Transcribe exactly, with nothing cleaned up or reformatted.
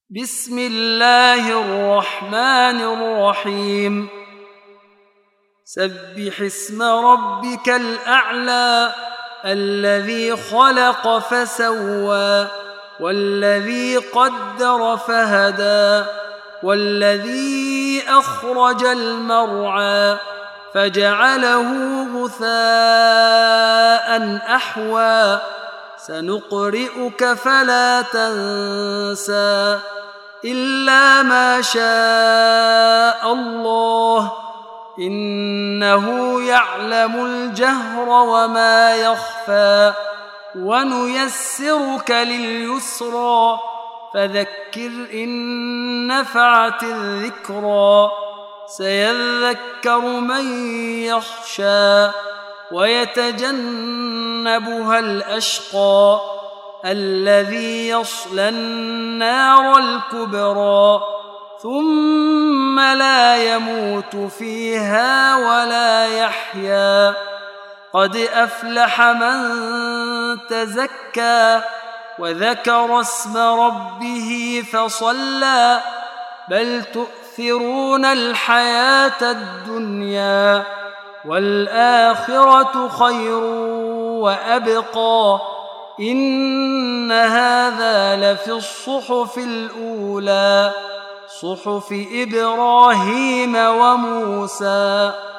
بسم الله الرحمن الرحيم سبح اسم ربك الأعلى الذي خلق فسوى والذي قدر فهدى والذي أخرج المرعى فجعله غثاء أحوى سنقرئك فلا تنسى إلا ما شاء الله إنه يعلم الجهر وما يخفى ونيسرك لليسرى فذكر إن نفعت الذكرى سيذكر من يخشى ويتجنبها الأشقى الذي يصلى النار الكبرى ثم لا يموت فيها ولا يحيا قد أفلح من تزكى وذكر اسم ربه فصلى بل تؤثرون الحياة الدنيا والآخرة خير وأبقى إن هذا لفي الصحف الأولى صحف إبراهيم وموسى.